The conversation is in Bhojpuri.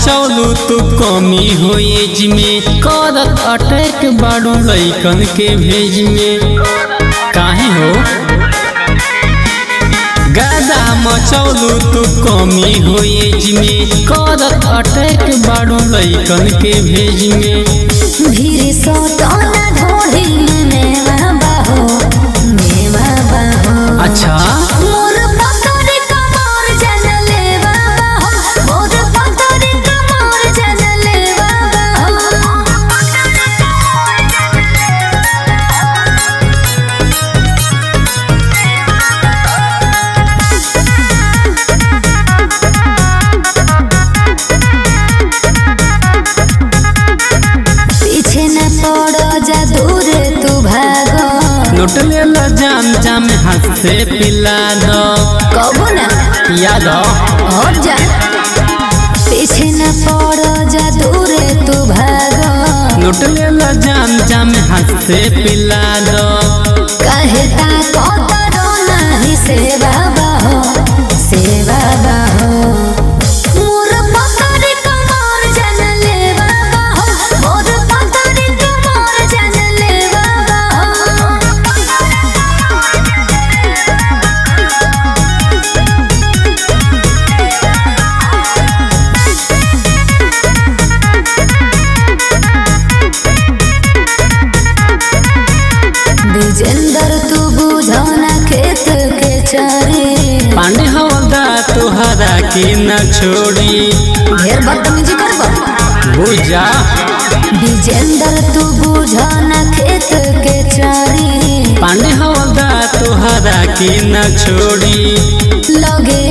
मचौलू तू कमी हो एज में करत अटैक बाड़ू लइकन के भेज में काहे हो गादा मचौलू तू कमी हो एज में करत अटैक बाड़ू लइकन के भेज में भीड़ सोतना ढोली में मेवा बाहो अच्छा मोर पतोरी कमर जन लेवा बाहो मोर पतोरी कमर जन लेवा पीछे न पड़ो जा दूर तू भागो लुट लेला जाम जाम हाथ से पिला दो कबो ना याद हट जा पीछे न पड़ो जा दूर तू भागो लुट लेला जाम जाम हाथ से पिला दो कहे ता कतरो नाही सेवा बाहो मोर पतोरी कमर जन लेवा बाहो मोर पतोरी कमर जन लेवा विजेंदर तू बुझो ना खेत के चारे पांडे हवलदा तुहरा के न छोड़ी ढेर बदतमीजी करबो बुझा विजेंदर तू बुझो ना खेत के चारे पांडे हवलदा तुहरा के न छोड़ी लगे